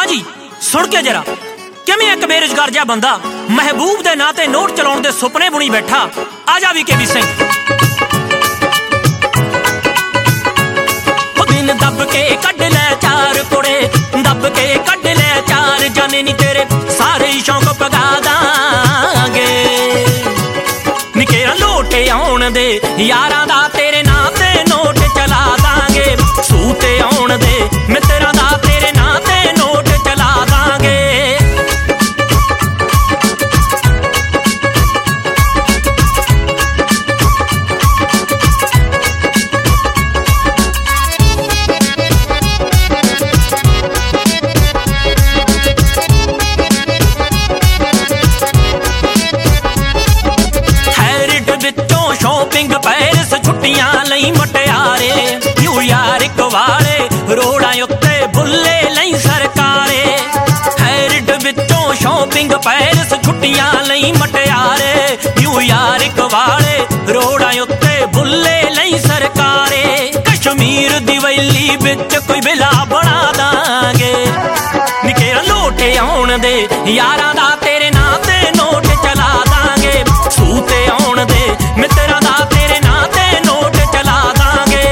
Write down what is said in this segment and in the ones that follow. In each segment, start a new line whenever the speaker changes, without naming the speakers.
हाँ जी सुन के जरा किवें एक बेरोजगार जिहा बंदा महबूब दे नां ते नोट चलाउण दे सुपने बुनी बैठा। आजा भी के भी सिंह दिन दब के कढ लै चार कुड़े, दब के कढ लै चार, जाने नी तेरे सारे शौक पगा दांगे। निकेरा लोटे आउण दे यारां दा तेरे नां ते नोट चला दांगे। सूते आउण दे मित्रां दा तेरे नां ते नोट चला दांगे। शॉपिंग पैरिस छुट्टियां लई मटियारे, न्यूयार्क वाले रोडां उत्ते बुल्ले लई सरकारे। हैरिड विचों शॉपिंग पैरिस छुट्टियां लई मटियारे, न्यूयार्क वाले रोडां उत्ते बुल्ले लई सरकारे। कश्मीर दी वैली विच कोई बिला बना दांगे। निकेरा लोटे आउण दे यारां दा तेरे नां ते नोट चला दांगे। सूते आउण दे मित्रां दा तेरे नां ते नोट चला दांगे।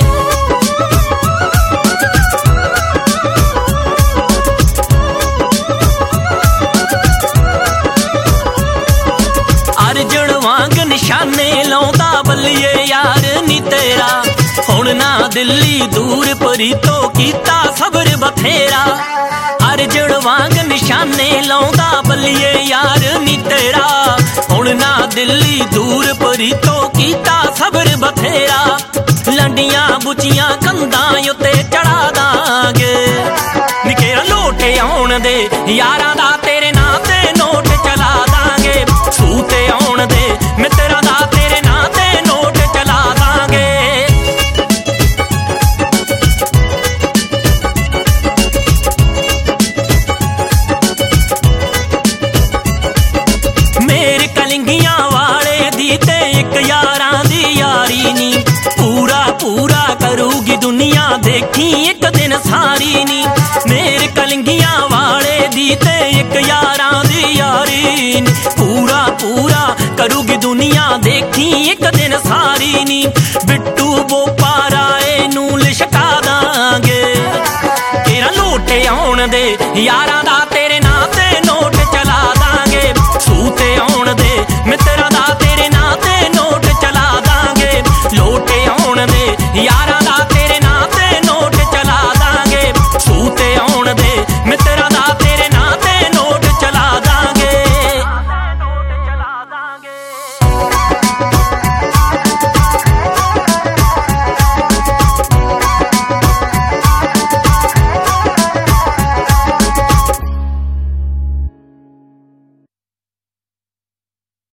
अर्जन वांग निशाने लाउंदा बल्लिए यार नी तेरा, हुण ना दिल्ली दूर परी तो कीता सबर बथेरा। अर्जन वांग निशाने लाउंदा बल्लिए यार नी तेरा, हुण ना दिल्ली दूर परी तो कीता सबर बथेरा। लंडियां बुचियां कंधां उत्ते चढ़ा दांगे। निकेरा लोटे आउण दे यारां दा तेरे नां ते नोट चला दांगे। सूते आउण दे मित्रां दा तेरे नां ते नोट चला दांगे। मेरे कलिंगियां वाले दी ते एक यारां दी यारी नी, पूरा पूरा करूगी दुनिया देखी एक दिन सारी नी। मेरे कलिंगियां वाले दी ते एक यारां दी यारी नी, पूरा पूरा करूगी दुनिया देखी एक दिन सारी नी। बिट्टू बोपा राए नू लिशका दांगे। तेरा लोटे आउण दे यारां दा तेरे नां ते नोट चला दांगे। सूते आउण दे मित्रां दा तेरे नां ते नोट चला दांगे। लोटे आउण दे यारां